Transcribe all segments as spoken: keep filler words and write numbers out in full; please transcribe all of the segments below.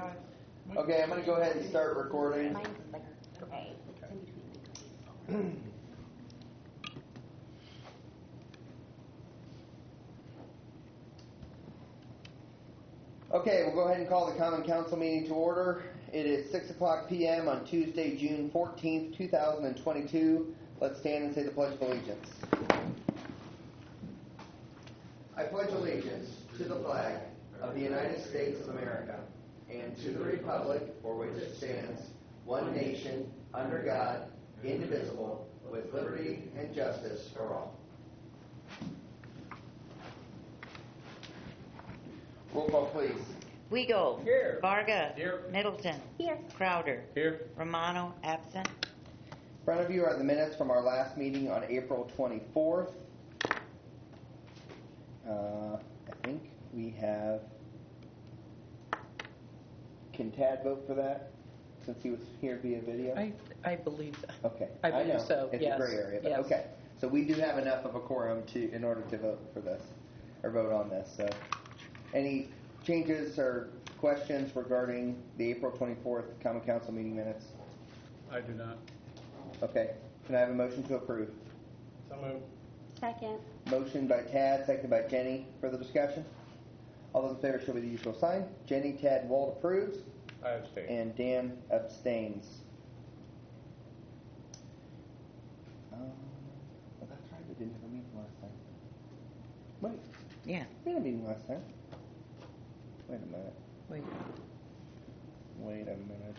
Okay, I'm going to go ahead and start recording. Mine's like gray. It's in between. Okay, we'll go ahead and call the Common Council meeting to order. It is six o'clock p m on Tuesday, June fourteenth, two thousand twenty-two. Let's stand and say the Pledge of Allegiance. I pledge allegiance to the flag of the United States of America and to the republic for which it stands, one nation, under God, indivisible, with liberty and justice for all. Roll call, please. Weigel. Here. Varga. Here. Middleton. Here. Crowder. Here. Romano, absent. In front of you are the minutes from our last meeting on April twenty-fourth. Uh, I think we have... Can Tad vote for that, since he was here via video? I I believe so. Okay. I believe know. so, It's yes. a gray area, but Yes. okay. So we do have enough of a quorum to in order to vote for this, or vote on this. So, any changes or questions regarding the April twenty-fourth Common Council meeting minutes? I do not. Okay. Can I have a motion to approve? So moved. Second. Motion by Tad, seconded by Jenny. Further discussion? All those in favor show me the usual sign. Jenny, Tad, Walt approves. I abstain. And Dan abstains. Um, well, that's right. We didn't have a meeting last time. Wait. Yeah. We had a meeting last time. Wait a minute. Wait. Wait a minute.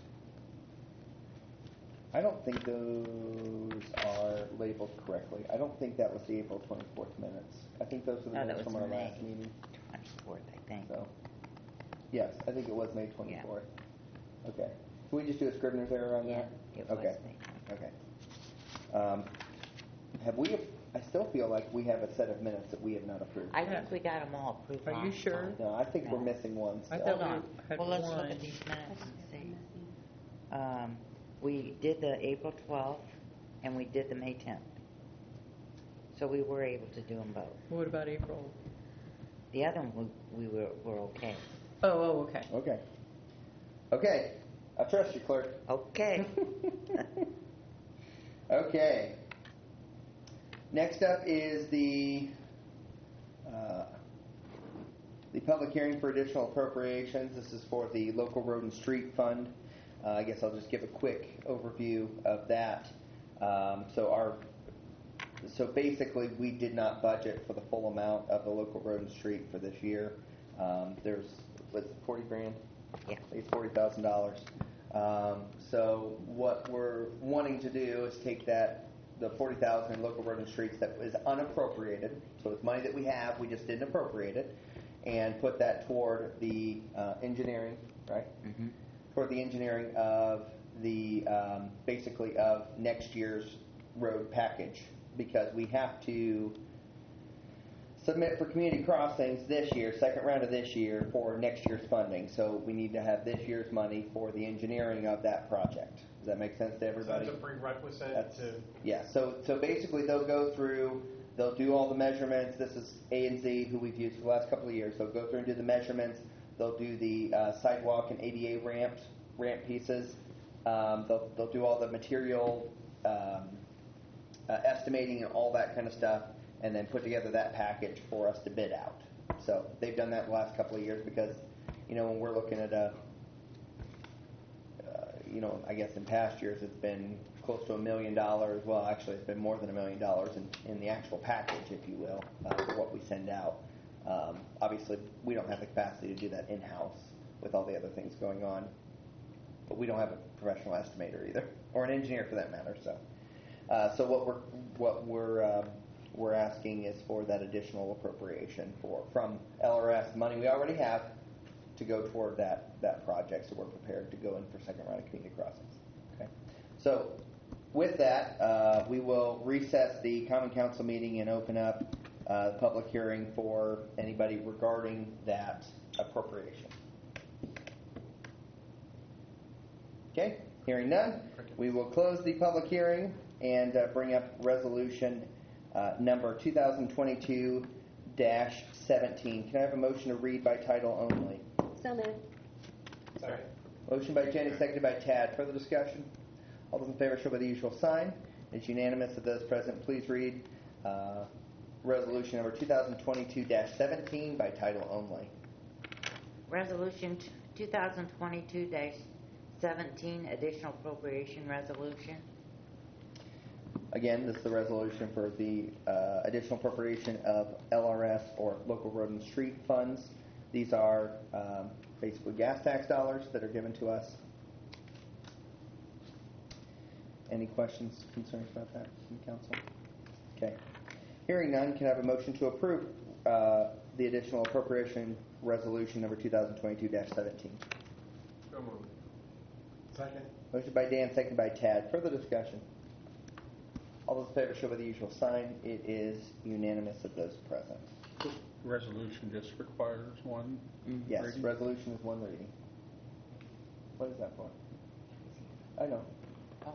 I don't think those are labeled correctly. I don't think that was the April twenty-fourth minutes. I think those were the No, that minutes was from our May. last meeting. twenty-fourth, I think. So, yes, I think it was May twenty-fourth. Okay. Can we just do a Scrivener's error on Yeah, that? it was Okay. May. Okay. Um, have we? I still feel like we have a set of minutes that we have not approved. I think we got them all approved. Are you last sure? time. No, I think No. we're missing one. I Still. thought Hold we on. had Well, let's look one. at these minutes and see. Um, we did the April twelfth, and we did the May tenth. So we were able to do them both. What about April? The other one, we, we were, were okay. Oh, oh, okay. Okay. Okay. I trust you, clerk. Okay. Okay. Next up is the uh, the public hearing for additional appropriations. This is for the local road and street fund. Uh, I guess I'll just give a quick overview of that. Um, so our so basically, we did not budget for the full amount of the local road and street for this year. Um, there's what's it, forty grand. Yeah. It's forty thousand dollars. Um, so what we're wanting to do is take that, the forty thousand in local road and streets that is unappropriated, so it's money that we have, we just didn't appropriate it, and put that toward the uh, engineering, right? Mm-hmm. Toward the engineering of the, um, basically of next year's road package, because we have to submit for community crossings this year, second round of this year, for next year's funding. So we need to have this year's money for the engineering of that project. Does that make sense to everybody? So it's a prerequisite That's, to... yeah, so so basically they'll go through, they'll do all the measurements. This is A and Z, who we've used for the last couple of years. They'll go through and do the measurements. They'll do the uh, sidewalk and A D A ramps, ramp pieces. Um, they'll, they'll do all the material um, uh, estimating and all that kind of stuff, and then put together that package for us to bid out. So they've done that the last couple of years because, you know, when we're looking at a, uh, you know, I guess in past years it's been close to a million dollars. Well, actually it's been more than a million dollars in, in the actual package, if you will, uh, for what we send out. Um, obviously, we don't have the capacity to do that in-house with all the other things going on, but we don't have a professional estimator either, or an engineer for that matter. So, uh, so what we're what we're um, we're asking is for that additional appropriation for from L R S, money we already have, to go toward that that project. So we're prepared to go in for second round of community crossings. Okay. So with that, uh, we will recess the Common Council meeting and open up uh, the public hearing for anybody regarding that appropriation. Okay. Hearing none, we will close the public hearing and uh, bring up resolution uh, number two thousand twenty-two dash seventeen. Can I have a motion to read by title only? So moved. Second. Motion by Jenny, seconded by Tad. Further discussion? All those in favor show by the usual sign. It's unanimous of those present. Please read uh, resolution number two thousand twenty-two dash seventeen by title only. Resolution two thousand twenty-two dash seventeen, additional appropriation resolution. Again, this is the resolution for the uh, additional appropriation of L R S or local road and street funds. These are um, basically gas tax dollars that are given to us. Any questions, concerns about that from council? Okay. Hearing none, can I have a motion to approve uh, the additional appropriation resolution number two thousand twenty-two dash seventeen? So moved. Second. Motion by Dan, seconded by Tad. Further discussion? All those in favor show by the usual sign. It is unanimous of those present. Resolution just requires one Yes, reading? resolution is one reading. What is that for? I know. Oh,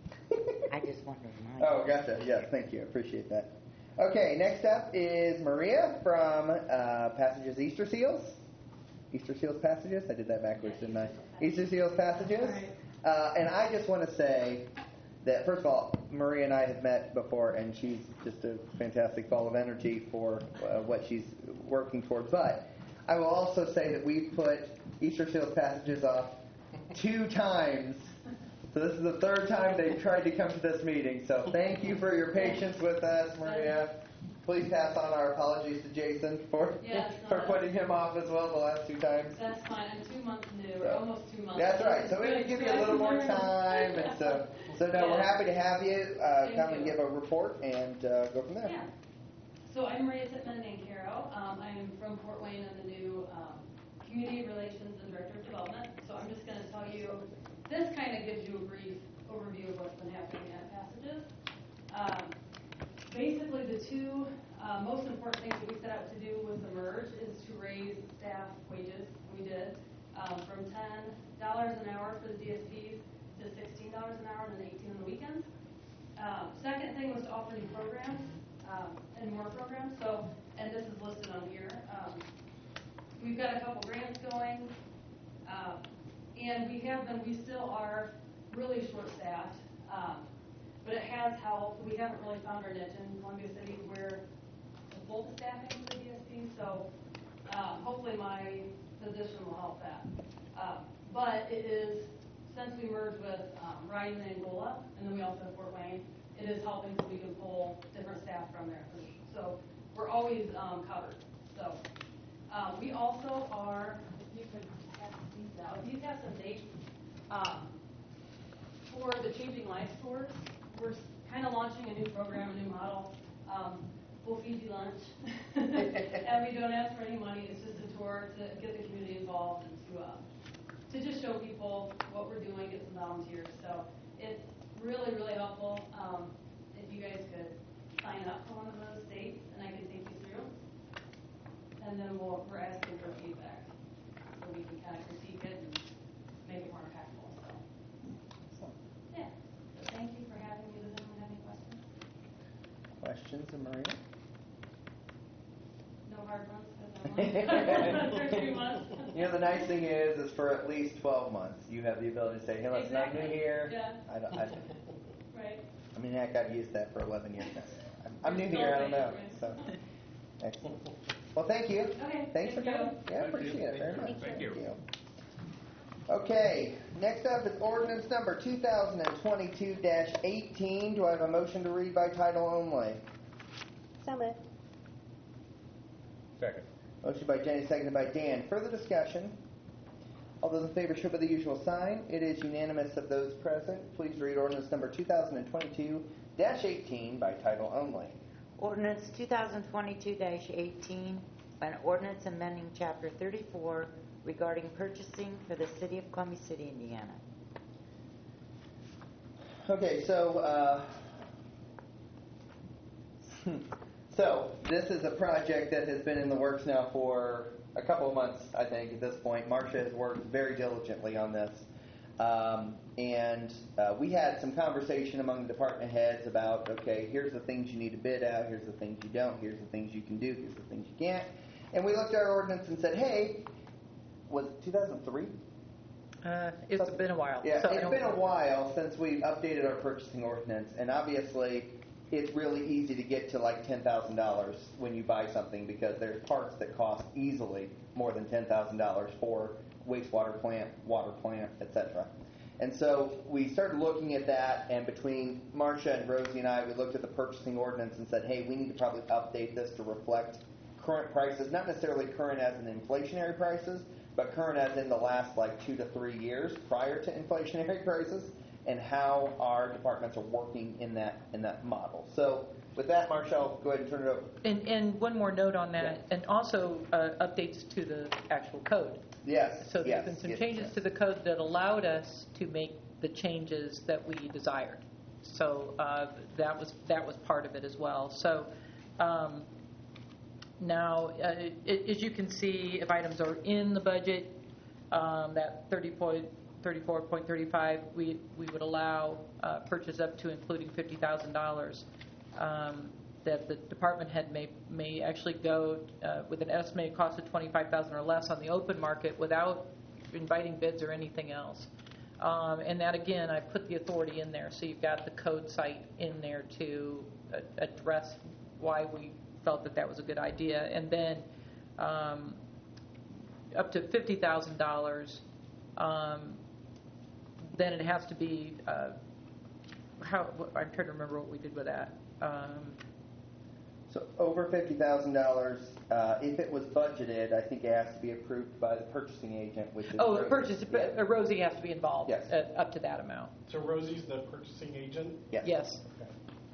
I just wondered mine. Oh, gotcha. Yes, thank you. Appreciate that. Okay, next up is Maria from uh, Passages Easter Seals. Easter Seals Passages? I did that backwards, didn't I? Easter Seals Passages. Uh, and I just want to say that, first of all, Maria and I have met before, and she's just a fantastic ball of energy for uh, what she's working towards. But I will also say that we've put Easter Seals Passages off two times. So this is the third time they've tried to come to this meeting. So thank you for your patience with us, Maria. Please pass on our apologies to Jason for Yes, for no, putting him off as well the last two times. That's fine. I'm two months new, So- or almost two months. That's right. So we Good, can give you good. a little more time, and so so no, we're Yeah. happy to have you uh, Thank come and you. give a report and uh, go from there. Yeah. So I'm Maria Tittman Mancaro. Um, I'm from Fort Wayne. I'm the new um, Community Relations and Director of Development. So I'm just going to tell you, this kind of gives you a brief overview of what's been happening at Passages. Um, basically, the two uh, most important things that we set out to do with the merge is to raise staff wages. We did um, from ten dollars an hour for the D S Ps to sixteen dollars an hour and then eighteen dollars on the weekends. Um, second thing was to offer new programs um, and more programs. So, and this is listed on here. Um, we've got a couple grants going, um, and we have been. We still are really short-staffed, um, but it has helped. We haven't really found our niche in Columbia City where the full staffing for the D S P. So, um, hopefully, my position will help that. Um, but it is. Since we merged with um, Ryan and Angola, and then we also have Fort Wayne, it is helping so we can pull different staff from there. So we're always um, covered. So um, we also are, if you could pass these out, these have some dates um, for the Changing Lives Tours. We're kind of launching a new program, a new model. Um, we'll feed you lunch, and we don't ask for any money. It's just a tour to get the community involved and to uh, to just show people what we're doing, get some volunteers. So it's really, really helpful um, if you guys could sign up for one of those dates, and I can take you through. And then we'll, we're asking for feedback so we can kind of critique it and make it more impactful. So, yeah. So thank you for having me. Does anyone have any questions? Questions, of Maria? No hard ones? For two months? You know, the nice thing is, is for at least twelve months, you have the ability to say, hey, listen, I'm new Exactly. here. Yeah. I, don't, I, Right. I mean, heck, I've used that for eleven years now. I'm, I'm new You're here, I still don't know. new, So, excellent. Well, thank you. Okay, Thanks for thank you. coming. Yeah, Thank you. appreciate it very much. Thank you. Okay, next up is ordinance number two thousand twenty-two dash eighteen. Do I have a motion to read by title only? So moved. Second. Motion by Jenny, seconded by Dan. Further discussion? All those in favor show by the usual sign. It is unanimous of those present. Please read ordinance number two thousand twenty-two dash eighteen by title only. Ordinance two thousand twenty-two dash eighteen, an ordinance amending Chapter thirty-four regarding purchasing for the City of Columbia City, Indiana. Okay, so uh, so this is a project that has been in the works now for a couple of months, I think, at this point. Marcia has worked very diligently on this. Um, and uh, we had some conversation among the department heads about, okay, here's the things you need to bid out, here's the things you don't, here's the things you can do, here's the things you can't. And we looked at our ordinance and said, hey, was it two thousand three? Uh, It's been a while. Yeah, so I it's don't- been a while since we've updated our purchasing ordinance, and obviously, it's really easy to get to like ten thousand dollars when you buy something because there's parts that cost easily more than ten thousand dollars for wastewater plant, water plant, et cetera. And so we started looking at that, and between Marcia and Rosie and I, we looked at the purchasing ordinance and said, hey, we need to probably update this to reflect current prices, not necessarily current as in inflationary prices, but current as in the last like two to three years prior to inflationary prices, and how our departments are working in that in that model. So with that, Marshall, go ahead and turn it over. And, and one more note on that, Yeah. and also uh, updates to the actual code. Yes. So there's yes, been some yes, changes yes. to the code that allowed us to make the changes that we desired. So uh, that was that was part of it as well. So um, now, uh, it, as you can see, if items are in the budget, um, that thirty point thirty-four point thirty-five, we we would allow uh, purchase up to including fifty thousand dollars. Um, that the department head may may actually go uh, with an estimated cost of twenty-five thousand dollars or less on the open market without inviting bids or anything else. Um, and that, again, I put the authority in there, so you've got the code site in there to uh, address why we felt that that was a good idea. And then um, up to fifty thousand dollars, um, then it has to be, uh, how, I'm trying to remember what we did with that. Um, So over fifty thousand dollars, uh, if it was budgeted, I think it has to be approved by the purchasing agent, which is Oh, the Rosie. purchase, Yeah. uh, Rosie has to be involved. Yes. uh, Up to that amount. So Rosie's the purchasing agent? Yes. Yes. Okay.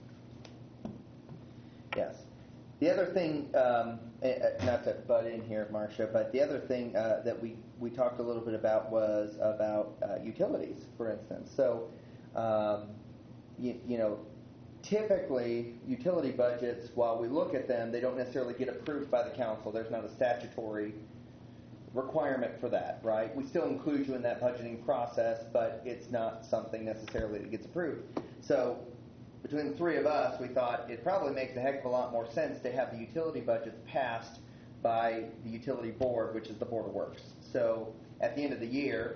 Yes. The other thing, um, eh, eh, not to butt in here, Marcia, but the other thing uh, that we, we talked a little bit about was about uh, utilities, for instance. So, um, you, you know, typically utility budgets, while we look at them, they don't necessarily get approved by the council. There's not a statutory requirement for that, right? We still include you in that budgeting process, but it's not something necessarily that gets approved. So between the three of us, we thought it probably makes a heck of a lot more sense to have the utility budgets passed by the utility board, which is the Board of Works. So at the end of the year,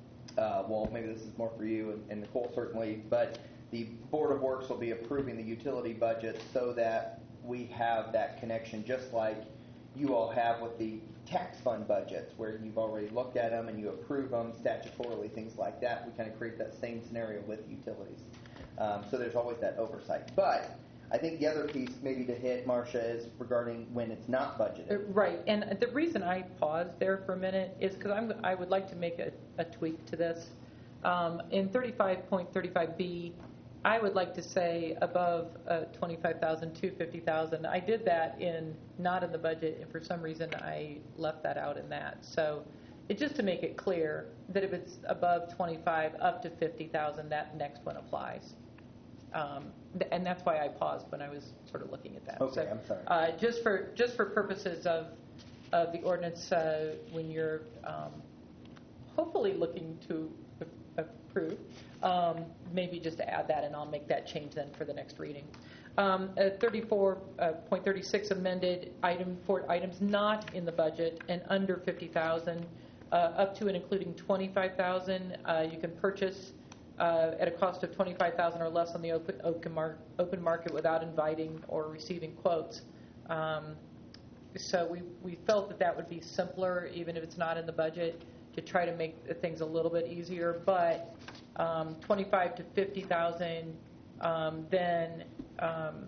uh, well, maybe this is more for you and, and Nicole certainly, but the Board of Works will be approving the utility budget so that we have that connection, just like you all have with the tax fund budgets, where you've already looked at them and you approve them statutorily, things like that. We kind of create that same scenario with utilities. Um, so there's always that oversight. But I think the other piece maybe to hit, Marcia, is regarding when it's not budgeted. Uh, Right, and the reason I paused there for a minute is because I'm I would like to make a, a tweak to this. Um, in thirty-five point thirty-five B, I would like to say above uh, twenty-five thousand to fifty thousand. I did that in not in the budget, and for some reason I left that out in that. So, it, just to make it clear that if it's above twenty-five up to fifty thousand, that next one applies. Um, th- and that's why I paused when I was sort of looking at that. Okay, So, I'm sorry. Uh, just for just for purposes of of the ordinance, uh, when you're um, hopefully looking to a- approve, um, maybe just to add that, and I'll make that change then for the next reading. Um, at thirty-four point thirty-six amended item for items not in the budget and under fifty thousand, uh, up to and including twenty-five thousand, uh, you can purchase uh, at a cost of twenty-five thousand or less on the open open, mar- open market without inviting or receiving quotes. Um, so we we felt that that would be simpler, even if it's not in the budget, to try to make things a little bit easier. But um, twenty-five to fifty thousand, um, then um,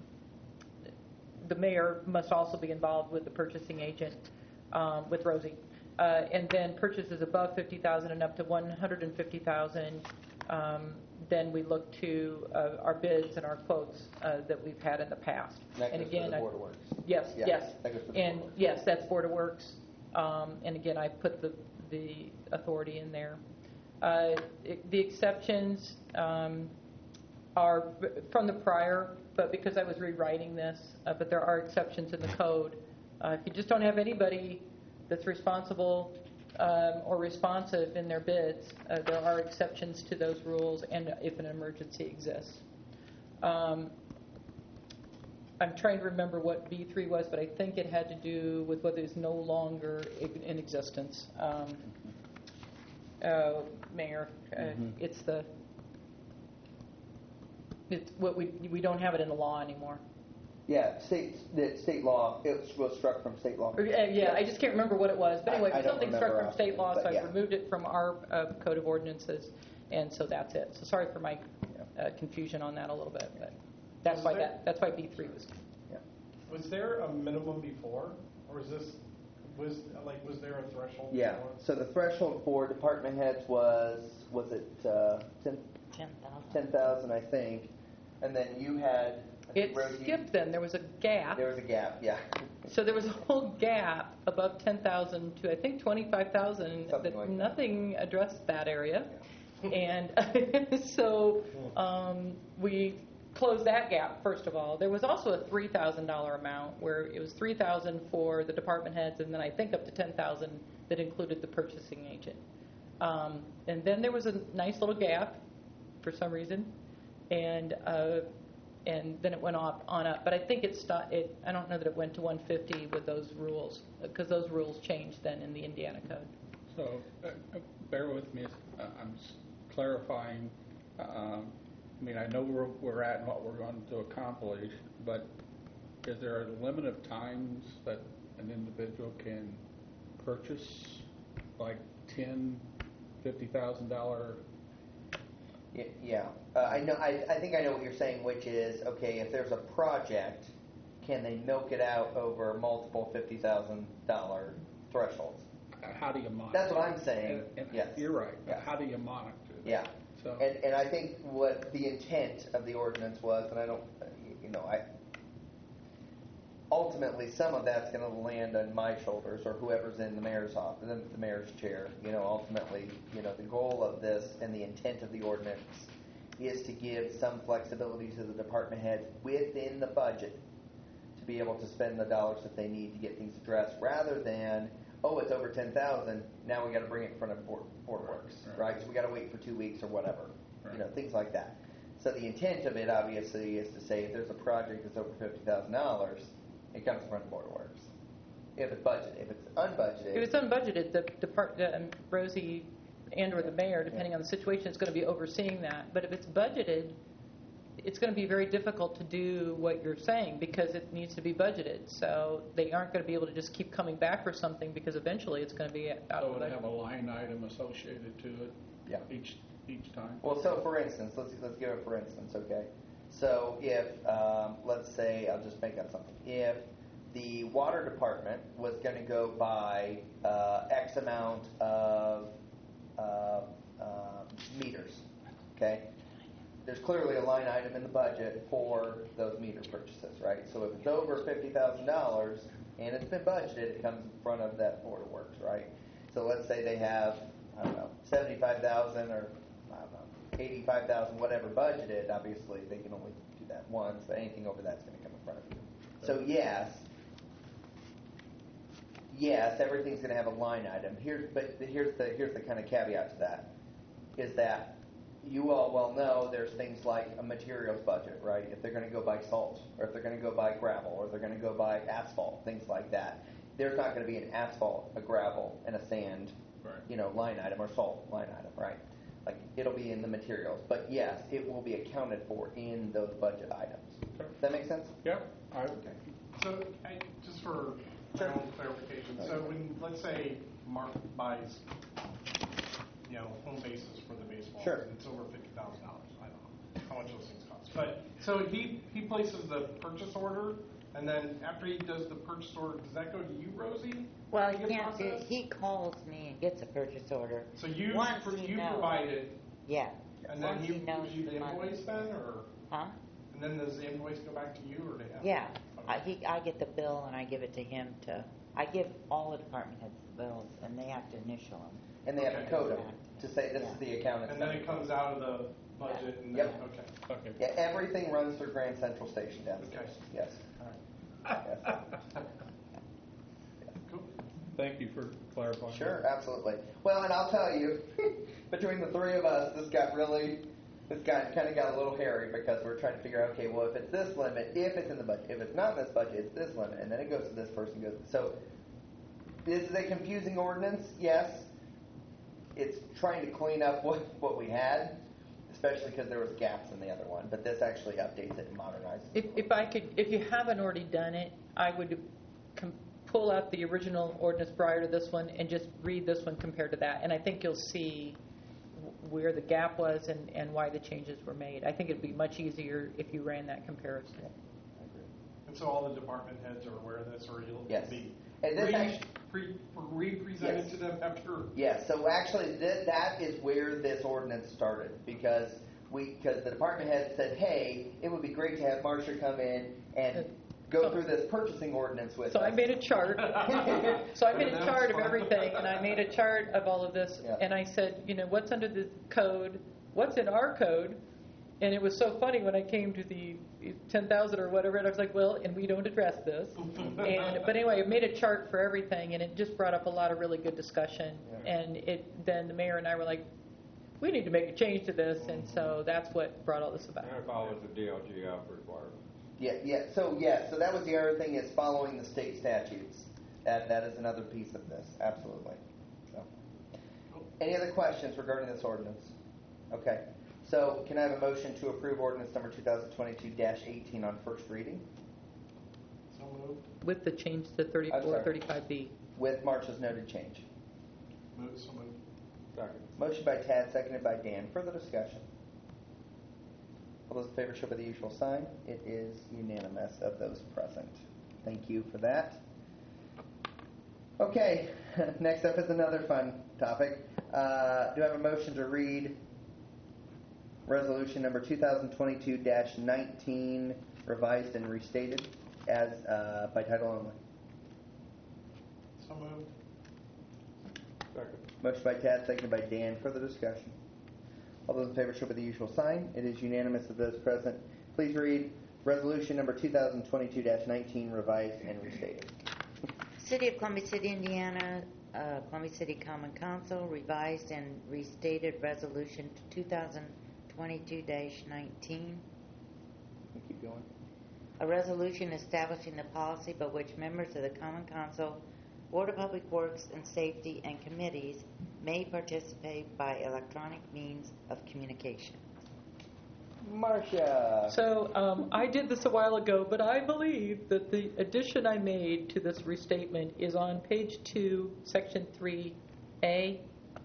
the mayor must also be involved with the purchasing agent, um, with Rosie. Uh, and then purchases above fifty thousand and up to one hundred fifty thousand, um, then we look to uh, our bids and our quotes uh, that we've had in the past. That and goes again, to the I- Board of Works. Yes, Yeah, yes. that goes to the And Board of Works. yes, that's Board of Works. Um, and again, I put the, the authority in there. Uh, it- the exceptions um, are b- from the prior, but because I was rewriting this, uh, but there are exceptions in the code. Uh, if you just don't have anybody that's responsible um, or responsive in their bids, uh, there are exceptions to those rules, and if an emergency exists. Um, I'm trying to remember what B three was, but I think it had to do with whether it's no longer in existence. Um, uh, Mayor. Uh, Mhm. It's the, it's what we, we don't have it in the law anymore. Yeah, state, the state law, it was- was struck from state law. Or, uh, Yeah, I just can't remember what it was, but I- anyway, I it was don't something struck remember from state law, offhand, so but I yeah. removed it from our uh, code of ordinances, and so that's it. So sorry for my uh, confusion on that a little bit, but that's Was why there- that, that's why B three was. Yeah. Was there a minimum before, or is this, was, like, was there a threshold? Yeah, before? so the threshold for department heads was, was it uh, ten ten thousand. ten thousand, I think, and then you had, I think, It Rosie, skipped then, there was a gap. there was a gap, yeah. So there was a whole gap above ten thousand to, I think, twenty-five thousand, Something that like that. nothing addressed that area. And so um, we closed that gap, first of all. There was also a three thousand dollars amount where it was three thousand dollars for the department heads, and then I think up to ten thousand dollars that included the purchasing agent. Um, and then there was a nice little gap for some reason, and uh, and then it went off on up. But I think it stopped. It I don't know that it went to one hundred fifty with those rules, because those rules changed then in the Indiana code. So, uh, uh, bear with me, uh, I'm s- clarifying, um, I mean, I know where we're at and what we're going to accomplish, but is there a limit of times that an individual can purchase, like ten, fifty thousand dollar? Y- Yeah, uh, I know. I, I think I know what you're saying, which is okay. If there's a project, can they milk it out over multiple fifty thousand dollar thresholds? How do you monitor? That's what I'm saying. And- and Yes. You're right, but Yes. how do you monitor that? Yeah, So, and and I think what the intent of the ordinance was, and I don't, uh, you know, I ultimately some of that's going to land on my shoulders or whoever's in the mayor's office, the, the mayor's chair. You know, ultimately, you know, the goal of this and the intent of the ordinance is to give some flexibility to the department heads within the budget to be able to spend the dollars that they need to get things addressed, rather than, oh, it's over ten thousand, now we got to bring it in front of board, board works, Right. right? So we got to wait for two weeks or whatever, Right. you know, things like that. So the intent of it, obviously, is to say if there's a project that's over fifty thousand dollars, it comes in front of board works. If it's budgeted, if it's unbudgeted, If it's unbudgeted, the depart, uh, um, Rosie and or the mayor, depending on the situation, is going to be overseeing that. But if it's budgeted, it's going to be very difficult to do what you're saying because it needs to be budgeted. So they aren't going to be able to just keep coming back for something because eventually it's going to be out so of the would it budget. have a line item associated to it? Yeah. Each, each time? Well, so for instance, let's let's give it for instance, okay? So if um, let's say I'll just make up something. If the water department was going to go buy uh, X amount of uh, uh, meters, okay? There's clearly a line item in the budget for those meter purchases, right? So if it's over fifty thousand dollars and it's been budgeted, it comes in front of that Board of Works, right? So let's say they have, I don't know, seventy-five thousand or I don't know, eighty-five thousand, whatever budgeted. Obviously, they can only do that once, but anything over that's going to come in front of you. So yes, yes, everything's going to have a line item. Here, but here's the here's the kind of caveat to that, is that you all well know there's things like a materials budget, right? If they're going to go buy salt, or if they're going to go buy gravel, or they're going to go buy asphalt, things like that. There's not going to be an asphalt, a gravel, and a sand, Right. you know, line item or salt line item, right? Like it'll be in the materials, but yes, it will be accounted for in those budget items. Okay. Does that make sense? Yeah, I, So, I, just for my own clarification, so when, let's say Mark buys, you know, home bases for the baseball, Sure. and it's over fifty thousand dollars, I don't know how much those things cost. But, so he, he places the purchase order, and then after he does the purchase order, does that go to you, Rosie? Well, to he get can't, do- processed? he calls me and gets a purchase order. So you, Once pro- he you knows. provide it, Yeah. and then Once he he knows gives you the the money. invoice then, or, Huh? and then does the invoice go back to you, or do you have? Yeah. Okay. I, he, I get the bill and I give it to him to, I give all the department heads the bills and they have to initial them. And they have to Okay. code them to say this is the account. it's And then coming it from. comes out of the budget, and then, Yep. okay. okay. Yeah, everything runs through Grand Central Station downstairs. Okay. Yes. Yes. Cool. Thank you for clarifying. Sure, absolutely. Well, and I'll tell you, between the three of us, this got really, this got kind of got a little hairy because we're trying to figure out, okay, well, if it's this limit, if it's in the budget, if it's not in this budget, it's this limit, and then it goes to this person. Goes so. This is a confusing ordinance, yes. it's trying to clean up what, what we had, especially because there was gaps in the other one. But this actually updates it and modernizes If, it. if I could, if you haven't already done it, I would com- pull out the original ordinance prior to this one and just read this one compared to that. And I think you'll see w- where the gap was and, and why the changes were made. I think it'd be much easier if you ran that comparison. And so all the department heads are aware of this, or you'll Yes. be And this re, actually- pre, re-presented Yes. to them after. Yeah, so actually th- that is where this ordinance started because we because the department head said, hey, it would be great to have Marcia come in and go So- through this purchasing ordinance with So us. I made a chart. So I made a chart of everything, and I made a chart of all of this. Yeah. And I said, you know, what's under the code? What's in our code? And it was so funny when I came to the ten thousand or whatever, and I was like, well, and we don't address this. And but anyway, I made a chart for everything, and it just brought up a lot of really good discussion. Yeah. And it then the mayor and I were like, we need to make a change to this, and so that's what brought all this about. And it follows the D L G F requirement. Yeah, yeah. So yeah, so that was the other thing is following the state statutes. That that is another piece of this. Absolutely. So, any other questions regarding this ordinance? Okay. So can I have a motion to approve ordinance number two thousand twenty-two dash eighteen on first reading So moved. With the change to I'm thirty-four, sorry. thirty-five B. with Marcia's noted change? Move, so moved. Second. Motion by Tad, seconded by Dan. Further discussion. All those in favor show by the usual sign. It is unanimous of those present. Thank you for that. Okay, next up is another fun topic. Uh, do I have a motion to read resolution number two thousand twenty-two dash nineteen, revised and restated as uh, by title only? So moved. Second. Motion by Tad, seconded by Dan. Further discussion. All those in favor show by the usual sign. It is unanimous of those present. Please read resolution number two thousand twenty-two dash nineteen, revised and restated. City of Columbia City, Indiana, uh, Columbia City Common Council revised and restated resolution two thousand twenty-two dash nineteen. Keep going. A resolution establishing the policy by which members of the Common Council, Board of Public Works and Safety, and committees may participate by electronic means of communication. Marcia. So um, I did this a while ago, but I believe that the addition I made to this restatement is on page two, section three A.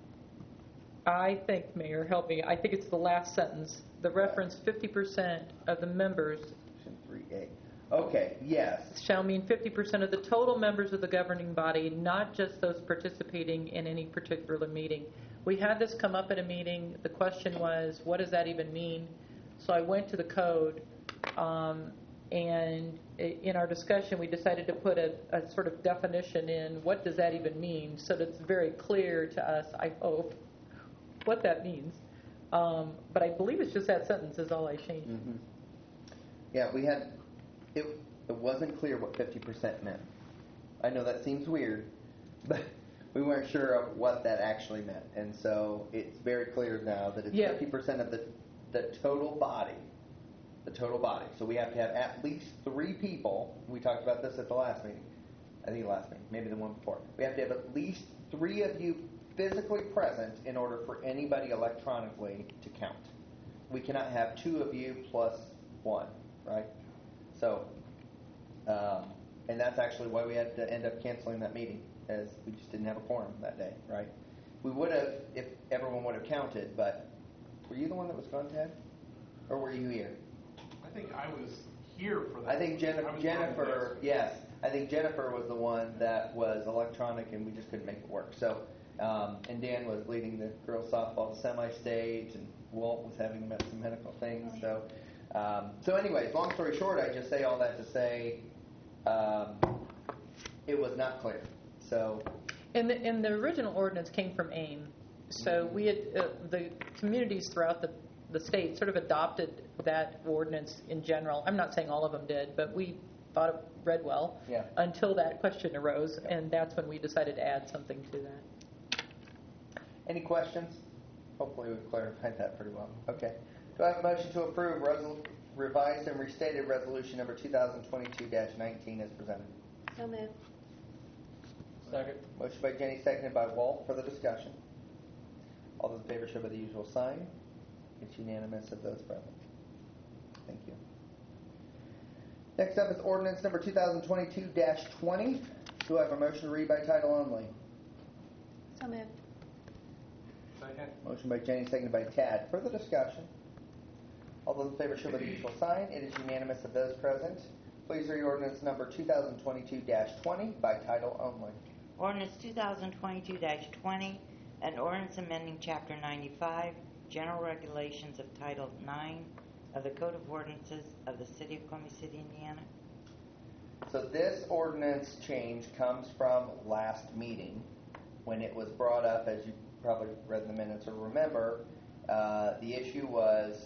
I think, Mayor, help me, I think it's the last sentence. The reference fifty percent of the members Section three A. Okay, yes. shall mean fifty percent of the total members of the governing body, not just those participating in any particular meeting. We had this come up at a meeting. The question was, what does that even mean? So I went to the code, um, and i- in our discussion, we decided to put a, a sort of definition in, what does that even mean, so that it's very clear to us, I hope, what that means. Um, but I believe it's just that sentence is all I changed. Mm-hmm. Yeah, we had, it, it wasn't clear what fifty percent meant. I know that seems weird, but we weren't sure of what that actually meant. And so it's very clear now that it's Yeah. fifty percent of the, the total body. The total body. So we have to have at least three people. We talked about this at the last meeting. I think the last meeting, maybe the one before. We have to have at least three of you physically present in order for anybody electronically to count. We cannot have two of you plus one, right? So, um, and that's actually why we had to end up canceling that meeting, as we just didn't have a quorum that day, right? We would have if everyone would have counted, but were you the one that was gone, Ted? Or were you here? I think I was here for that. I think Jennifer, I was Jennifer yes, I think Jennifer was the one that was electronic and we just couldn't make it work. So, um, and Dan was leading the girls softball to semi-state, and Walt was having met some medical things. So, um, so anyways, long story short, I just say all that to say um, it was not clear. So, And the, and the original ordinance came from AIM. So we had, uh, the communities throughout the, the state sort of adopted that ordinance in general. I'm not saying all of them did, but we thought it read well Yeah. until that question arose, and that's when we decided to add something to that. any questions? Hopefully we've clarified that pretty well. Okay. Do I have a motion to approve resol- revised and restated resolution number two thousand twenty-two dash nineteen as presented? So moved. Second. Motion by Jenny, seconded by Walt. For the discussion. All those in favor show by the usual sign. It's unanimous of those present. Thank you. Next up is ordinance number two thousand twenty-two dash twenty. Do I have a motion to read by title only? So moved. Second. Motion by Jenny, seconded by Tad. Further discussion? All those in favor show by the usual sign. It is unanimous of those present. Please read ordinance number two thousand twenty-two dash twenty by title only. Ordinance two thousand twenty-two dash twenty, an ordinance amending Chapter ninety-five, General Regulations of Title nine of the Code of Ordinances of the City of Columbia City, Indiana. So this ordinance change comes from last meeting when it was brought up, as you probably read in the minutes or remember. Uh, the issue was,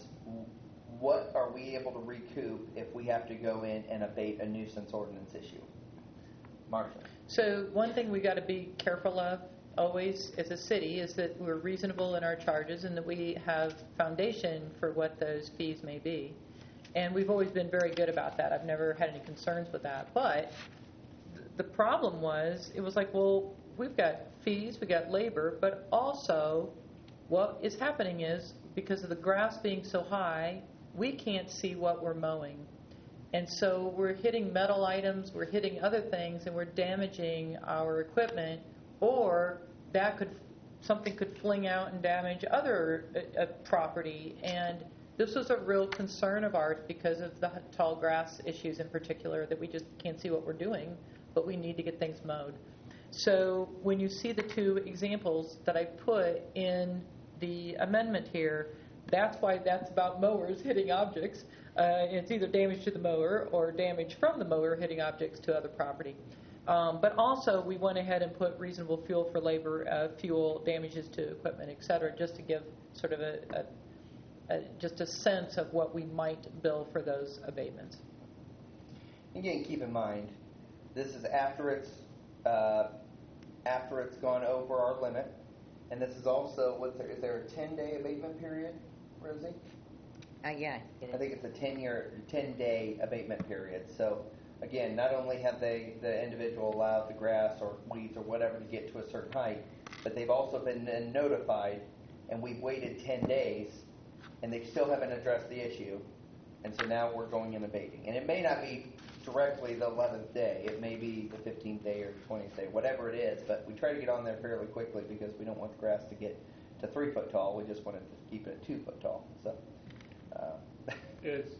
what are we able to recoup if we have to go in and abate a nuisance ordinance issue? Marcia. So one thing we got to be careful of always as a city is that we're reasonable in our charges and that we have foundation for what those fees may be. And we've always been very good about that. I've never had any concerns with that. But the problem was, it was like, well, we've got fees, we've got labor, but also what is happening is, because of the grass being so high, we can't see what we're mowing. And so we're hitting metal items, we're hitting other things, and we're damaging our equipment, or that could, something could fling out and damage other uh, uh, property. And this was a real concern of ours because of the tall grass issues in particular, that we just can't see what we're doing, but we need to get things mowed. So when you see the two examples that I put in the amendment here, that's why that's about mowers hitting objects. Uh, it's either damage to the mower or damage from the mower hitting objects to other property. Um, but also, we went ahead and put reasonable fuel for labor, uh, fuel, damages to equipment, et cetera, just to give sort of a, a, a just a sense of what we might bill for those abatements. Again, keep in mind, this is after it's uh, after it's gone over our limit, and this is also, what's there, is there a ten-day abatement period, Rosie? Uh, yeah. It I think it's a ten-year, ten-day abatement period. So, again, not only have they, the individual allowed the grass or weeds or whatever to get to a certain height, but they've also been then notified, and we've waited ten days, and they still haven't addressed the issue, and so now we're going in abating. And it may not be directly the eleventh day. It may be the fifteenth day or the twentieth day, whatever it is, but we try to get on there fairly quickly because we don't want the grass to get to three foot tall. We just want it to keep it at two foot tall. So, uh, It's,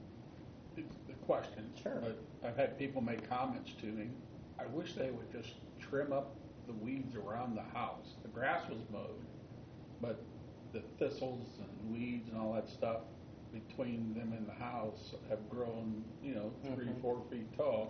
it's the question. Sure. But I've had people make comments to me. I wish they would just trim up the weeds around the house. The grass was mowed, but the thistles and weeds and all that stuff between them and the house have grown, you know, three, Mhm. four feet tall.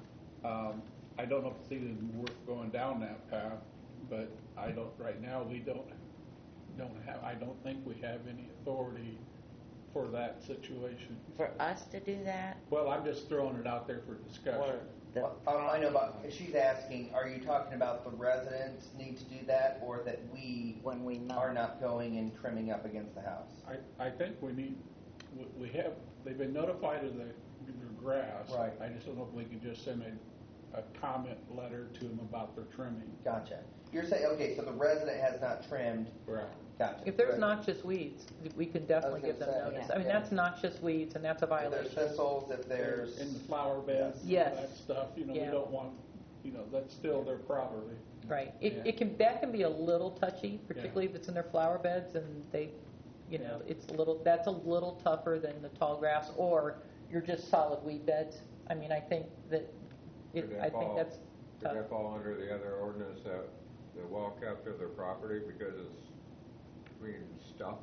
Um, I don't know if it's even worth going down that path, but I don't. Right now, we don't don't have. I don't think we have any authority for that situation. For us to do that? Well, I'm just throwing it out there for discussion. Or the Well, I I know, but she's asking, are you talking about the residents need to do that, or that we when we mow. are not going and trimming up against the house? I, I think we need, we- we have, they've been notified of the, the grass. Right. I just don't know if we could just send a, a comment letter to them about their trimming. Gotcha. You're saying, okay, so the resident has not trimmed. Right. Gotcha. If there's Good. noxious weeds, we can definitely I was give them gonna say, notice. yeah. I mean, Yeah. that's noxious weeds, and that's a If there's violation. thistles, if there's. In the flower beds, and Yes. all that stuff, you know, we Yeah. don't want, you know, that's still their property. Right. It, Yeah. it can, that can be a little touchy, particularly if it's in their flower beds and they, you know, it's a little, that's a little tougher than the tall grass, or you're just solid weed beds. I mean, I think that, it, Could that I think fall- that's Could tough. that fall under the other ordinance that the well kept of their property because it's green stuff?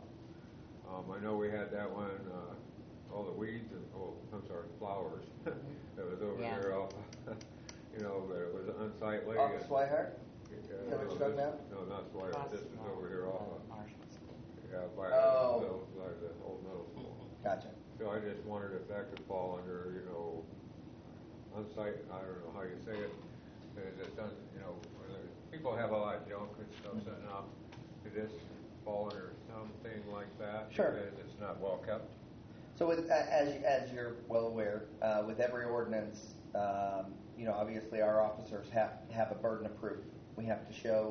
Um, I know we had that one, uh, all the weeds and, oh, I'm sorry, flowers that was over Yeah. there off, you know, but it was unsightly. Off and- of Swihart? Yeah, Is that what no, you're talking this- about? No, not Swihart, Across this is from, over here uh, off of, Marshall's. yeah, by, Oh. the by the old middle school. Gotcha. So I just wondered if that could fall under, you know, unsight, I don't know how you say it, but it just doesn't, you know, where there- people have a lot of junk and stuff sitting out. Could this fall under something like that? Sure. Because it's not well kept? So with, a- as, as you're well aware, uh, with every ordinance, um, you know, obviously our officers have, have a burden of proof. We have to show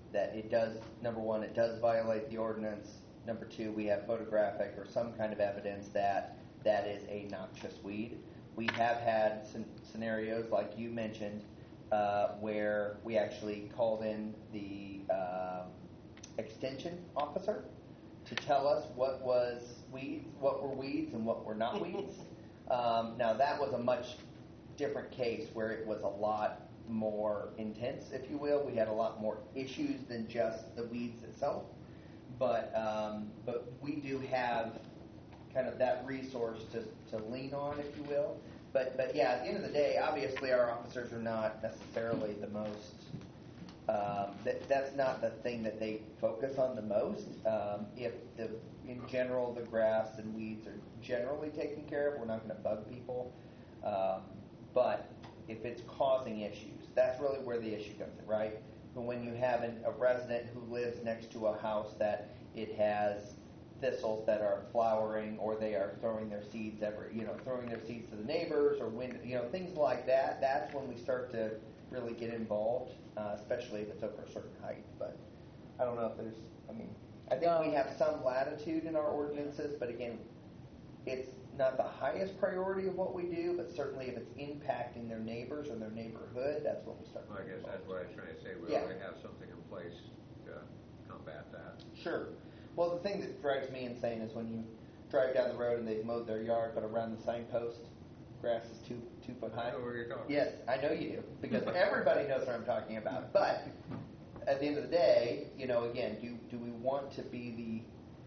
that it does, number one, it does violate the ordinance. Number two, we have photographic or some kind of evidence that that is a noxious weed. We have had some scenarios, like you mentioned, uh, where we actually called in the um, extension officer to tell us what was weeds, what were weeds, and what were not weeds. Um, now that was a much different case where it was a lot more intense, if you will. We had a lot more issues than just the weeds itself. But um, but we do have kind of that resource to, to lean on, if you will. But but yeah, at the end of the day, obviously our officers are not necessarily the most. Um, that that's not the thing that they focus on the most. Um, if the in general the grass and weeds are generally taken care of, we're not going to bug people. Um, but if it's causing issues, that's really where the issue comes in, right? But when you have an, a resident who lives next to a house that it has thistles that are flowering, or they are throwing their seeds every, you know, throwing their seeds to the neighbors, or wind, you know, things like that. That's when we start to really get involved, uh, especially if it's over a certain height. But I don't know if there's, I mean, I think we have some latitude in our ordinances, but again, it's not the highest priority of what we do, but certainly if it's impacting their neighbors or their neighborhood, that's what we start. Well, I guess that's what I was trying to say. We Yeah. already have something in place to combat that. Sure. Well, the thing that drives me insane is when you drive down the road and they've mowed their yard, but around the signpost, grass is two two foot high. I know where you're talking. Yes, I know you do, because everybody knows what I'm talking about. But at the end of the day, you know, again, do do we want to be the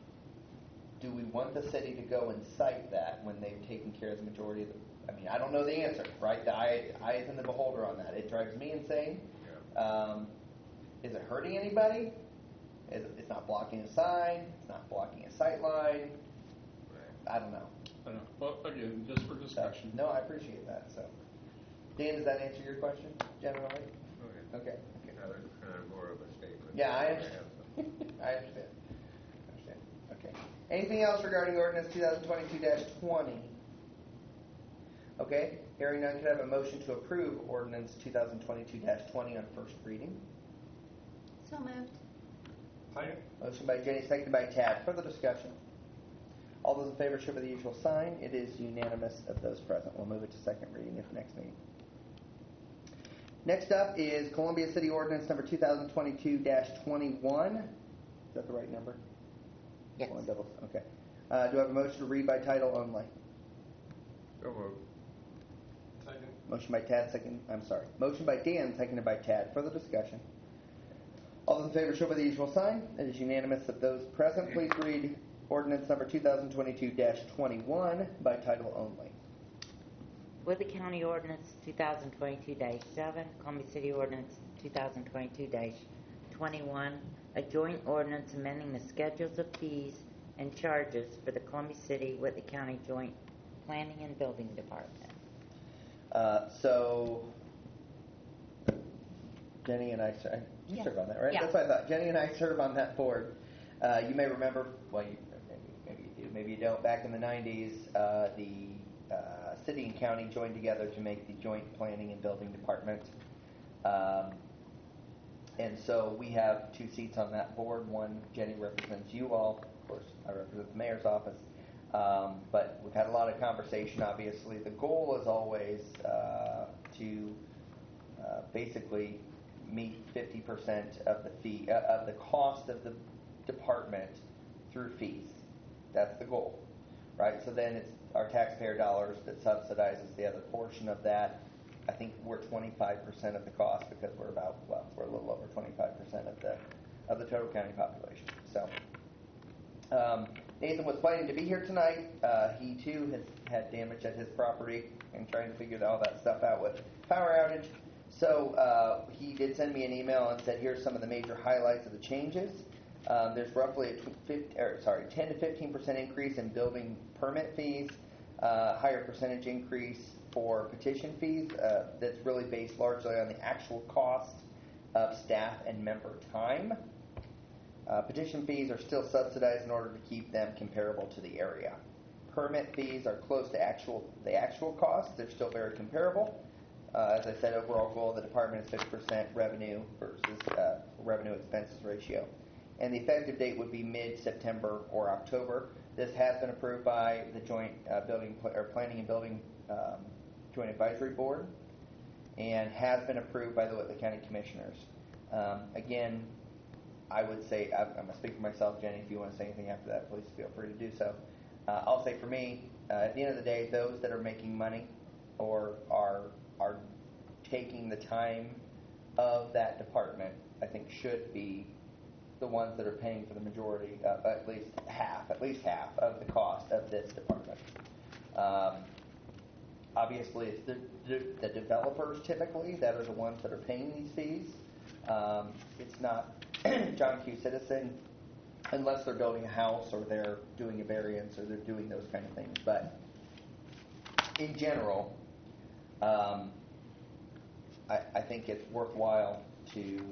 do we want the city to go and cite that when they've taken care of the majority of the? I mean, I don't know the answer, right? The eye, eye is in the beholder on that. It drives me insane. Yeah. Um, is it hurting anybody? Is it, it's not blocking a sign. It's not blocking a sight line. Right. I don't know. I don't know. Well, again, just for discussion. No, I appreciate that. So, Dan, does that answer your question generally? Okay. Okay. Okay. Now, that's kind of more of a statement. Yeah, I than understand. have some- I understand. I understand. Okay. Anything else regarding ordinance twenty twenty-two dash twenty? Okay. Hearing none, could I have a motion to approve ordinance twenty twenty-two dash twenty on first reading? So moved. Second. Motion by Jenny, seconded by Tad. Further discussion? All those in favor show by the usual sign. It is unanimous of those present. We'll move it to second reading at the next meeting. Next up is Columbia City Ordinance number twenty twenty-two dash twenty-one. Is that the right number? Yes. One double, okay. Uh, do I have a motion to read by title only? So moved. Second. Motion by Tad, second, I'm sorry. Motion by Dan, seconded by Tad. Further discussion? All those in favor show by the usual sign. It is unanimous of those present. Please read ordinance number twenty twenty-two dash twenty-one by title only. Woodley County Ordinance twenty twenty-two dash seven, Columbia City Ordinance twenty twenty-two dash twenty-one, a joint ordinance amending the schedules of fees and charges for the Columbia City Whitley County Joint Planning and Building Department. Uh, so, Jenny and I, ser- you Yeah. serve on that, right? Yeah. That's what I thought. Jenny and I serve on that board. Uh, you may remember, well, you, maybe, maybe you do, maybe you don't. Back in the nineties, uh, the uh, city and county joined together to make the Joint Planning and Building Department. Um, and so we have two seats on that board. One, Jenny represents you all. Of course, I represent the mayor's office. Um, but we've had a lot of conversation, obviously. The goal is always uh, to uh, basically meet fifty percent of the fee, uh, of the cost of the department through fees. That's the goal, right? So then it's our taxpayer dollars that subsidizes the other portion of that. I think we're twenty-five percent of the cost because we're about, well, we're a little over twenty-five percent of the of the total county population. So um, Nathan was planning to be here tonight. Uh, he too has had damage at his property and trying to figure all that stuff out with power outage. So uh, he did send me an email and said, here's some of the major highlights of the changes. Um, there's roughly a fifty, or, sorry, ten to fifteen percent increase in building permit fees, uh, higher percentage increase for petition fees. Uh, that's really based largely on the actual cost of staff and member time. Uh, petition fees are still subsidized in order to keep them comparable to the area. Permit fees are close to actual the actual cost. They're still very comparable. Uh, as I said, overall goal of the department is fifty percent revenue versus uh, revenue expenses ratio. And the effective date would be mid-September or October. This has been approved by the Joint uh, Building Pl- or Planning and Building um, Joint Advisory Board, and has been approved by the Whitley County Commissioners. Um, again, I would say, I'm going to speak for myself, Jenny, if you want to say anything after that, please feel free to do so. Uh, I'll say for me, uh, at the end of the day, those that are making money or are are taking the time of that department, I think should be the ones that are paying for the majority, uh, at least half, at least half of the cost of this department. Um, obviously, it's the, the, the developers typically that are the ones that are paying these fees. Um, it's not John Q. Citizen, unless they're building a house or they're doing a variance or they're doing those kind of things. But in general, um, I, I think it's worthwhile to,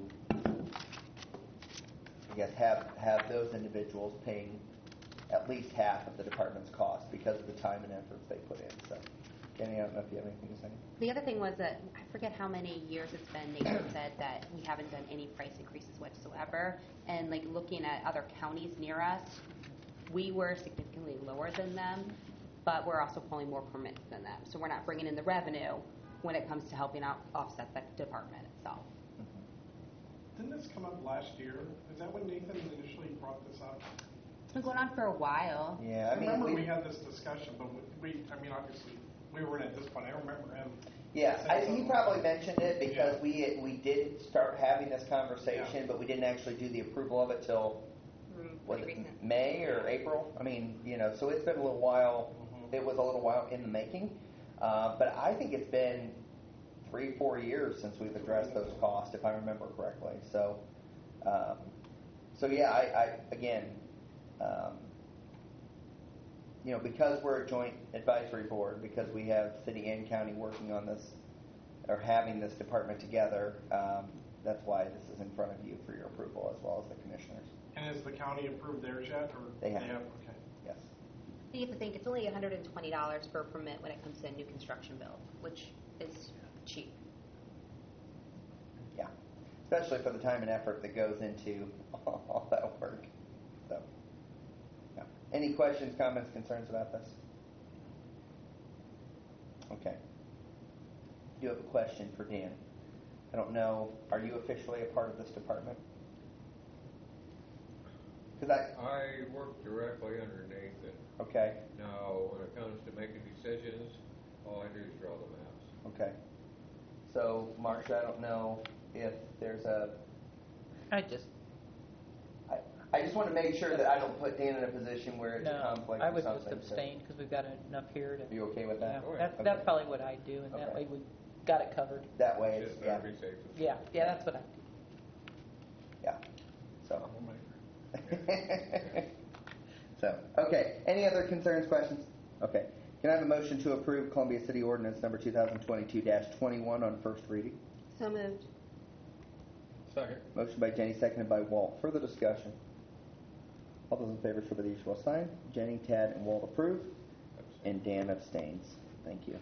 I guess, have have those individuals paying at least half of the department's cost because of the time and efforts they put in. So, Jenny, I don't know if you have anything to say. The other thing was that I forget how many years it's been. Nathan said that we haven't done any price increases whatsoever. And like looking at other counties near us, we were significantly lower than them, but we're also pulling more permits than them. So we're not bringing in the revenue when it comes to helping out offset the department itself. Didn't this come up last year? Is that when Nathan initially brought this up? It's been going on for a while. Yeah, I, I mean, remember we, we, had this discussion, but we, we, I mean, obviously, we weren't at this point. I remember him. yeah, saying I, he something. probably mentioned it because Yeah. we we did start having this conversation, Yeah. but we didn't actually do the approval of it till was it May or April? I mean, you know, so it's been a little while. Mhm. It was a little while in the making, uh, but I think it's been three, four years since we've addressed those costs, if I remember correctly. So, um, so yeah, I, I again, um, you know, because we're a joint advisory board, because we have city and county working on this or having this department together, um, that's why this is in front of you for your approval as well as the commissioners. And has the county approved theirs yet? Or They have. Okay. Yes. You have to think it's only one hundred twenty dollars per permit when it comes to a new construction build, which is cheap. Yeah. Especially for the time and effort that goes into all that work. So, yeah. Any questions, comments, concerns about this? Okay. I do have a question for Dan. I don't know, are you officially a part of this department? Because I, I work directly under Nathan. okay, Now, when it comes to making decisions, all I do is draw the maps. okay. So, Marcia, I don't know if there's a, I just, I, I just want to make sure that I don't put Dan in a position where it's a no, conflict I or would something. just so- abstain because we've got enough here Are to, you okay with yeah, that? Oh, yeah. that's, Okay. that's probably what I do, and that Okay. way we got it covered. That way, Just it's, yeah, better be safe than Yeah, yeah, that's what I do. yeah. So, so, okay. Any other concerns, questions? Okay. Can I have a motion to approve Columbia City Ordinance number two thousand twenty-two dash twenty-one on first reading? So moved. Second. Motion by Jenny, seconded by Walt. Further discussion? All those in favor show by the usual sign. Jenny, Tad, and Walt approve, and Dan abstains. Thank you.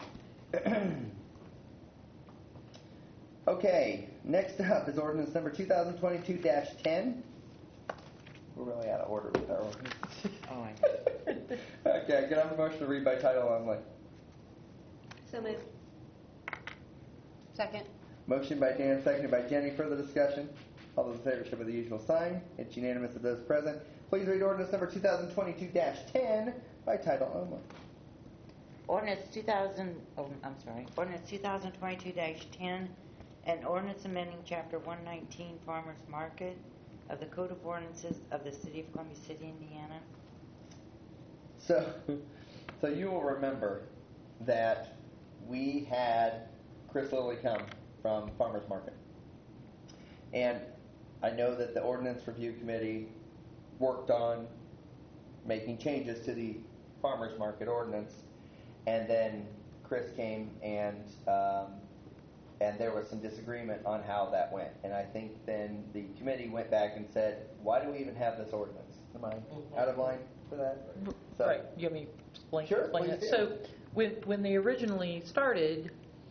Okay, next up is ordinance number two thousand twenty-two dash ten. We're really out of order with our ordinance. Oh, my God. Okay, can I have a motion to read by title only? So moved. Second. Motion by Dan, seconded by Jenny. Further discussion? All those in favor show by the usual sign. It's unanimous of those present. Please read ordinance number two thousand twenty-two dash ten by title only. Ordinance two thousand, oh, I'm sorry, ordinance two thousand twenty-two dash ten, an ordinance amending chapter one nineteen Farmers Market of the Code of Ordinances of the City of Columbia City, Indiana. So, so you will remember that we had Chris Lilly come from Farmers Market. And I know that the Ordinance Review Committee worked on making changes to the Farmers Market ordinance, and then Chris came and um, and there was some disagreement on how that went. And I think then the committee went back and said, why do we even have this ordinance? Am I out of line for that? So, Right, you want me to explain, Sure, explain please it? do. So when, when they originally started,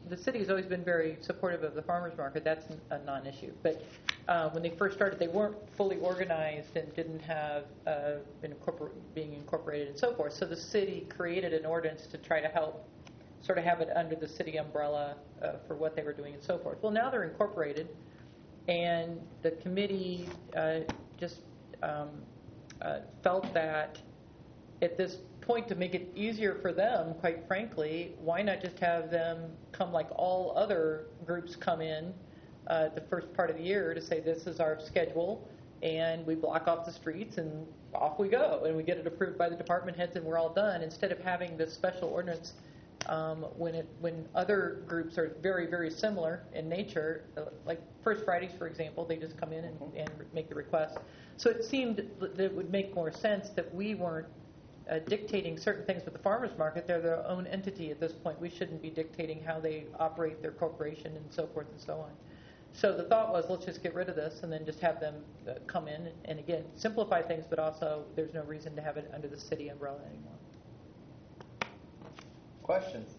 the city has always been very supportive of the farmers market. That's a non-issue. But uh, when they first started, they weren't fully organized and didn't have uh, incorpor- being incorporated and so forth. So the city created an ordinance to try to help sort of have it under the city umbrella uh, for what they were doing and so forth. Well, now they're incorporated, and the committee uh, just um, uh, felt that at this point, to make it easier for them, quite frankly, why not just have them come like all other groups come in uh, the first part of the year to say this is our schedule, and we block off the streets and off we go, and we get it approved by the department heads and we're all done, instead of having this special ordinance um, when it when other groups are very, very similar in nature, uh, like First Fridays, for example, they just come in and, and make the request. So it seemed that it would make more sense that we weren't uh, dictating certain things with the farmers market. They're their own entity at this point. We shouldn't be dictating how they operate their corporation and so forth and so on. So the thought was, let's just get rid of this and then just have them uh, come in and, again, simplify things, but also there's no reason to have it under the city umbrella anymore. Questions?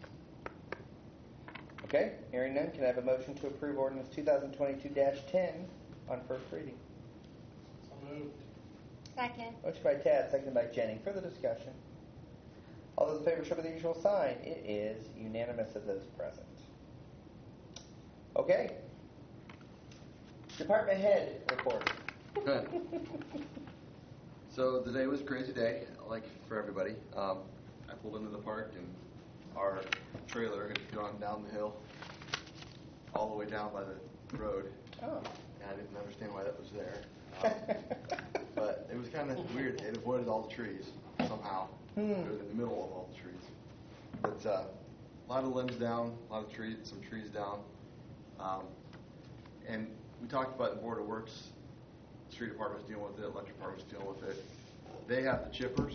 Okay, hearing none, can I have a motion to approve ordinance two thousand twenty-two dash ten on first reading? So moved. Second. Motion by Tad, seconded by Jenny. Further discussion? All those in favor show by the usual sign. It is unanimous of those present. Okay. Department head report. Good. So the day was a crazy day, like for everybody. Um, I pulled into the park and our trailer had gone down the hill all the way down by the road. Oh. And I didn't understand why that was there. Um, but it was kind of weird. It avoided all the trees somehow. Hmm. It was in the middle of all the trees. But uh, a lot of limbs down, a lot of trees, some trees down. Um, and we talked about the Board of Works, street department's dealing with it, electric department's dealing with it. They have the chippers.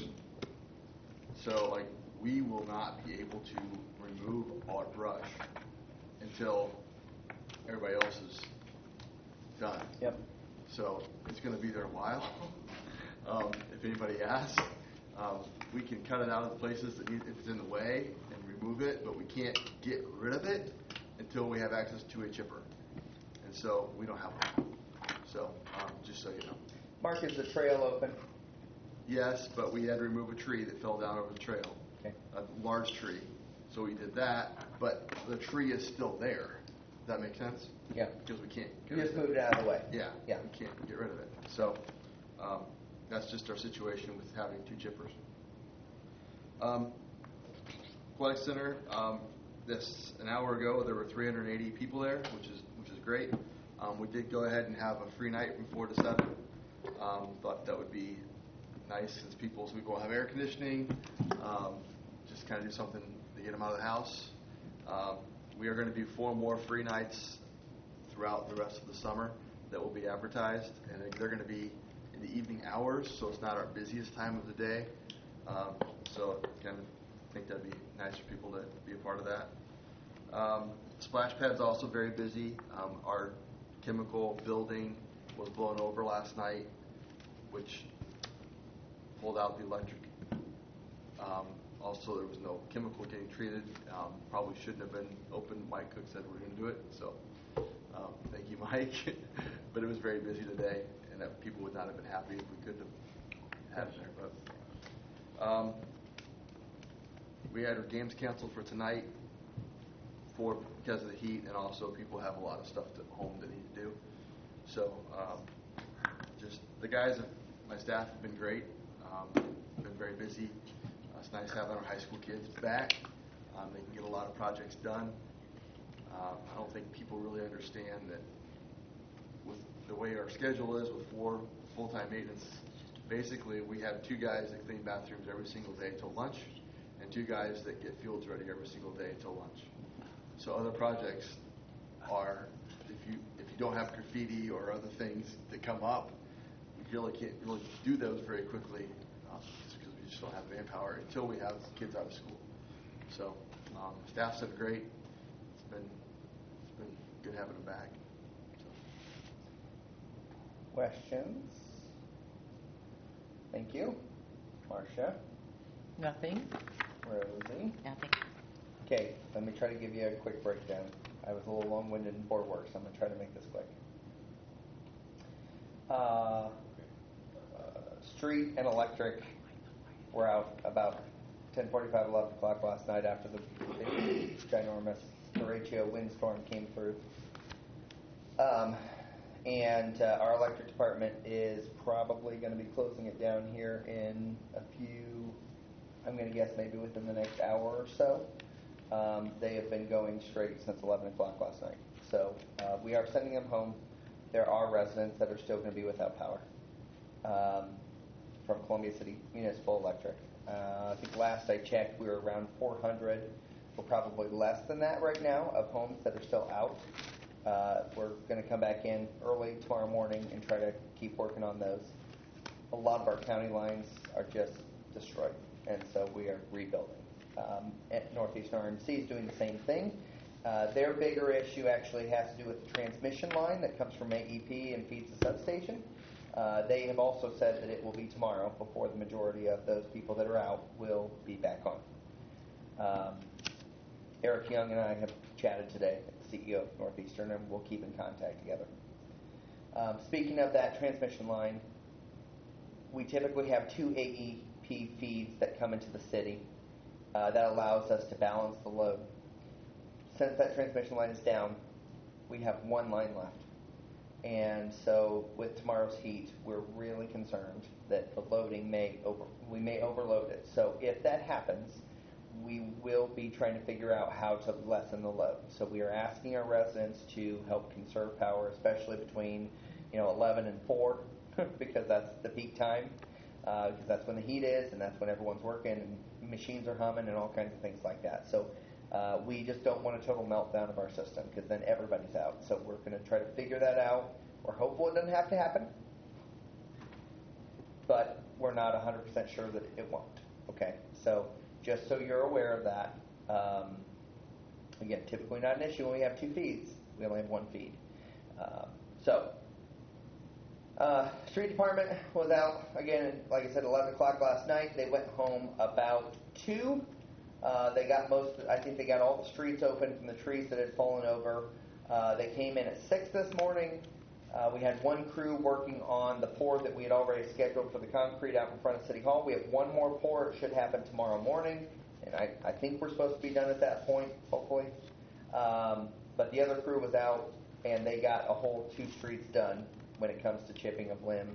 So, like, we will not be able to remove our brush until everybody else is done. Yep. So it's going to be there a while. um, if anybody asks, um, we can cut it out of the places that need, if it's in the way, and remove it, but we can't get rid of it until we have access to a chipper. And so we don't have one. So um, just so you know. Mark, is the trail open? Yes, but we had to remove a tree that fell down over the trail. Okay. A large tree. So we did that, but the tree is still there. Does that make sense? Yeah. Because we can't You get just rid of moved it out of the way. Yeah, Yeah. we can't get rid of it. So um, that's just our situation with having two chippers. Um, Athletic Center, um, this an hour ago there were three hundred eighty people there, which is which is great. Um, we did go ahead and have a free night from four to seven. Um, thought that would be nice since people so people have air conditioning. Um, just kind of do something to get them out of the house. Um, we are going to do four more free nights throughout the rest of the summer that will be advertised, and they're going to be in the evening hours, so it's not our busiest time of the day. Um, so kind of think that'd be nice for people to be a part of that. Um, Splash Pad's also very busy. Um, our chemical building was blown over last night, which pulled out the electric. Um, also, there was no chemical getting treated. Um, probably shouldn't have been open. Mike Cook said we're going to do it, so um, thank you, Mike. But it was very busy today, and that people would not have been happy if we could have had it there. But um, we had our games canceled for tonight for because of the heat, and also people have a lot of stuff at home that need to do. So um, just the guys, have, my staff have been great. Um, been very busy. Uh, it's nice having our high school kids back. Um, they can get a lot of projects done. Um, I don't think people really understand that with the way our schedule is with four full-time maintenance, basically we have two guys that clean bathrooms every single day till lunch and two guys that get fields ready every single day till lunch. So other projects are, if you if you don't have graffiti or other things that come up, you really can't really do those very quickly uh, just because we just don't have manpower until we have kids out of school. So um, staff's been great. It's been it's been good having them back. So. Questions? Thank you. Marcia? Nothing. Rosie? Nothing. Okay, let me try to give you a quick breakdown. I was a little long-winded in board work, so I'm going to try to make this quick. Uh, uh, street and electric were out about ten forty-five, eleven o'clock last night after the big, ginormous derecho windstorm came through. Um, and uh, our electric department is probably going to be closing it down here in a few, I'm going to guess maybe within the next hour or so. Um, they have been going straight since eleven o'clock last night. So uh, we are sending them home. There are residents that are still going to be without power um, from Columbia City Municipal Electric. Uh, I think last I checked, we were around four hundred. We're probably less than that right now of homes that are still out. Uh, we're going to come back in early tomorrow morning and try to keep working on those. A lot of our county lines are just destroyed, and so we are rebuilding. Um, at Northeastern R M C is doing the same thing. Uh, their bigger issue actually has to do with the transmission line that comes from A E P and feeds the substation. Uh, they have also said that it will be tomorrow before the majority of those people that are out will be back on. Um, Eric Young and I have chatted today, the C E O of Northeastern, and we'll keep in contact together. Um, speaking of that transmission line, we typically have two A E P feeds that come into the city. Uh, that allows us to balance the load. Since that transmission line is down, we have one line left. And so with tomorrow's heat, we're really concerned that the loading may over, we may overload it. So if that happens, we will be trying to figure out how to lessen the load. So we are asking our residents to help conserve power, especially between, you know, eleven and four, because that's the peak time, uh, because that's when the heat is, and that's when everyone's working, and machines are humming, and all kinds of things like that. So uh, we just don't want a total meltdown of our system, because then everybody's out. So we're going to try to figure that out. We're hopeful it doesn't have to happen, but we're not one hundred percent sure that it won't. Okay, so just so you're aware of that. Um, again, typically not an issue when we have two feeds. We only have one feed. Um, so, uh, street department was out again, like I said, eleven o'clock last night. They went home about two. Uh, they got most, I think they got all the streets open from the trees that had fallen over. Uh, they came in at six this morning. Uh, we had one crew working on the pour that we had already scheduled for the concrete out in front of City Hall. We have one more pour. It should happen tomorrow morning, and I, I think we're supposed to be done at that point, hopefully. Um, but the other crew was out, and they got a whole two streets done when it comes to chipping of limbs.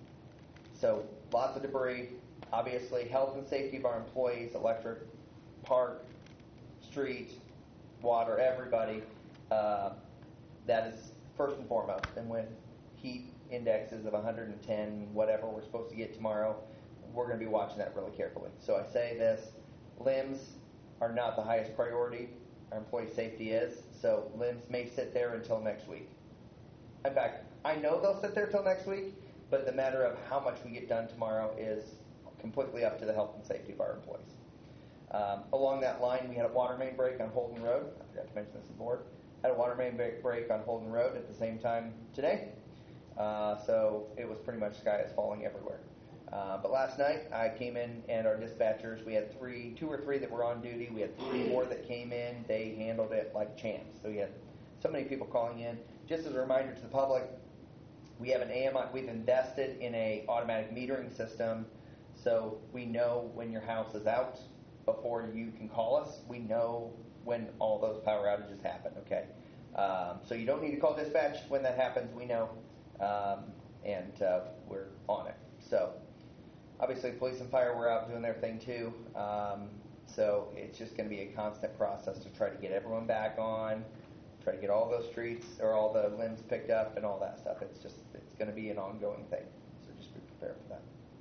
So lots of debris. Obviously, health and safety of our employees, electric, park, street, water, everybody. Uh, that is first and foremost. And when heat indexes of one hundred ten, whatever we're supposed to get tomorrow, we're going to be watching that really carefully. So I say this, limbs are not the highest priority. Our employee safety is. So limbs may sit there until next week. In fact, I know they'll sit there until next week, but the matter of how much we get done tomorrow is completely up to the health and safety of our employees. Um, along that line, we had a water main break on Holden Road. I forgot to mention this to the board. Had a water main break on Holden Road at the same time today. Uh, so it was pretty much sky is falling everywhere. Uh, but last night I came in and our dispatchers, we had three, two or three that were on duty. We had three more that came in. They handled it like champs. So we had so many people calling in. Just as a reminder to the public, we have an A M I. We've invested in a automatic metering system, so we know when your house is out before you can call us. We know when all those power outages happen, okay? Um, so you don't need to call dispatch when that happens. We know, um, and uh, we're on it. So obviously police and fire were out doing their thing too. Um, so it's just going to be a constant process to try to get everyone back on, try to get all those streets or all the limbs picked up and all that stuff. It's just, it's going to be an ongoing thing. So just be prepared for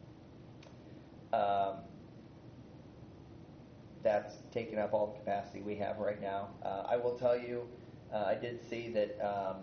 that. Um, That's taking up all the capacity we have right now. Uh, I will tell you, uh, I did see that um,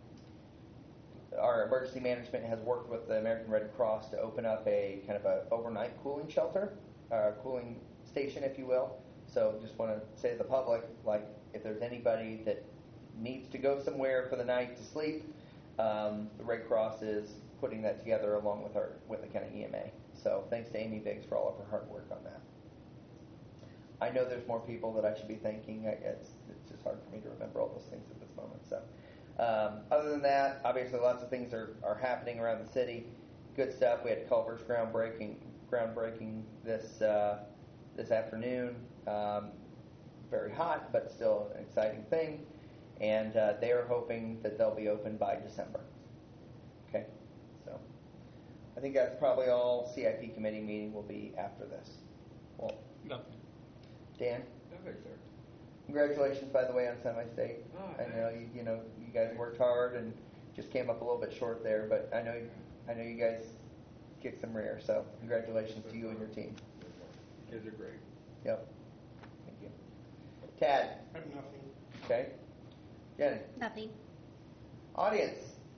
our emergency management has worked with the American Red Cross to open up a kind of a overnight cooling shelter, uh, cooling station, if you will. So just want to say to the public, like, if there's anybody that needs to go somewhere for the night to sleep, um, the Red Cross is putting that together along with our with the county E M A. So thanks to Amy Biggs for all of her hard work on that. I know there's more people that I should be thanking. I, it's, it's just hard for me to remember all those things at this moment. So, um, other than that, obviously lots of things are, are happening around the city. Good stuff. We had Culver's groundbreaking groundbreaking this uh, this afternoon. Um, very hot, but still an exciting thing. And uh, they are hoping that they'll be open by December. Okay, so I think that's probably all. C I P committee meeting will be after this. Well, Nothing. Dan, Nothing, sir. congratulations, by the way, on semi-state. Oh, I know you, you know you guys worked hard and just came up a little bit short there, but I know I know you guys kicked some rear. So congratulations to you and your team. Kids are great. Yep. Thank you. Tad. I have nothing. Okay. Jenny. Nothing. Audience.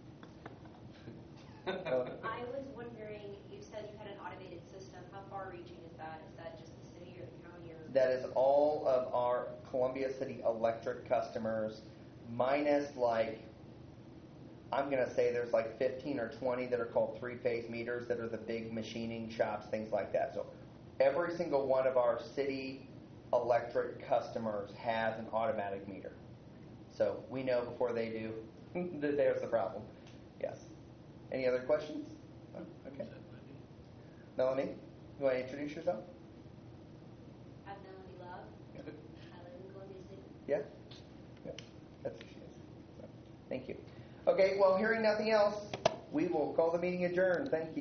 Oh, I was wondering, you said you had an automated system. How far-reaching is that? Is that just the city or the county? Or that is all of our Columbia City Electric customers, minus like, I'm going to say there's like fifteen or twenty that are called three-phase meters that are the big machining shops, things like that. So every single one of our city electric customers has an automatic meter. So we know before they do that there's the problem. Yes. Any other questions? Oh, okay. Melanie, you want to introduce yourself? I'm Melanie Love. I live in Columbia City. Yeah? Yeah. That's who she is. So, thank you. Okay, well, hearing nothing else, we will call the meeting adjourned. Thank you.